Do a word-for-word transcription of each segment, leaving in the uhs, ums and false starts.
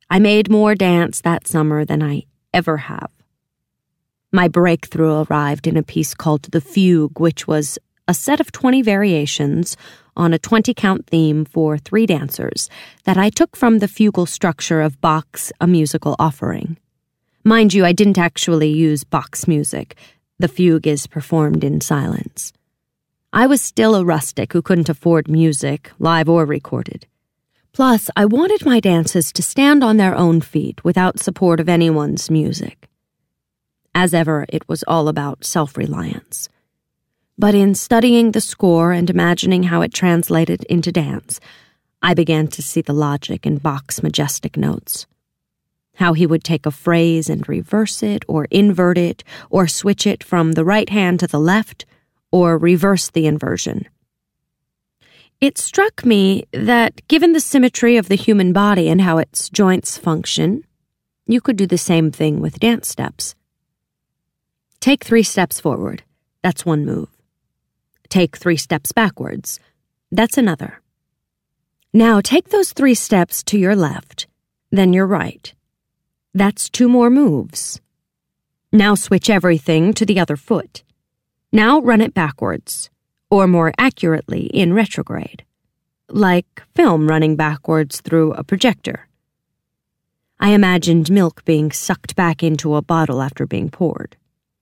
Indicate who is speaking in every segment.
Speaker 1: I made more dance that summer than I ever have. My breakthrough arrived in a piece called The Fugue, which was a set of twenty variations on a twenty-count theme for three dancers that I took from the fugal structure of Bach's A Musical Offering. Mind you, I didn't actually use Bach's music. The fugue is performed in silence. I was still a rustic who couldn't afford music, live or recorded. Plus, I wanted my dances to stand on their own feet without support of anyone's music. As ever, it was all about self-reliance. But in studying the score and imagining how it translated into dance, I began to see the logic in Bach's majestic notes. How he would take a phrase and reverse it, or invert it, or switch it from the right hand to the left, or reverse the inversion. It struck me that, given the symmetry of the human body and how its joints function, you could do the same thing with dance steps. Take three steps forward. That's one move. Take three steps backwards. That's another. Now take those three steps to your left, then your right. That's two more moves. Now switch everything to the other foot. Now run it backwards, or more accurately, in retrograde, like film running backwards through a projector. I imagined milk being sucked back into a bottle after being poured.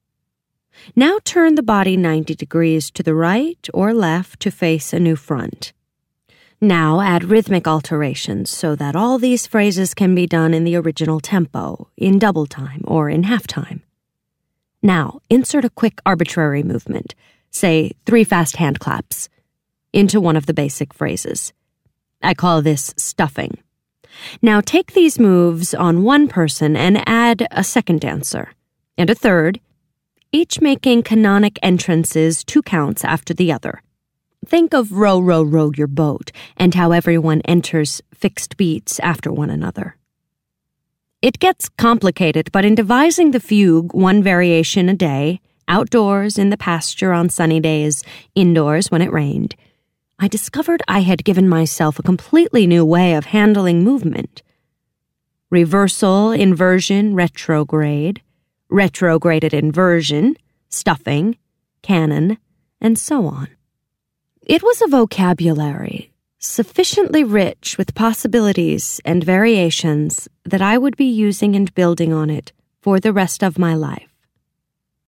Speaker 1: Now turn the body ninety degrees to the right or left to face a new front. Now add rhythmic alterations so that all these phrases can be done in the original tempo, in double time, or in half time. Now insert a quick arbitrary movement, say three fast hand claps, into one of the basic phrases. I call this stuffing. Now take these moves on one person and add a second dancer, and a third, each making canonic entrances two counts after the other. Think of Row, Row, Row Your Boat, and how everyone enters fixed beats after one another. It gets complicated, but in devising the fugue one variation a day, outdoors in the pasture on sunny days, indoors when it rained, I discovered I had given myself a completely new way of handling movement. Reversal, inversion, retrograde, retrograded inversion, stuffing, canon, and so on. It was a vocabulary sufficiently rich with possibilities and variations that I would be using and building on it for the rest of my life.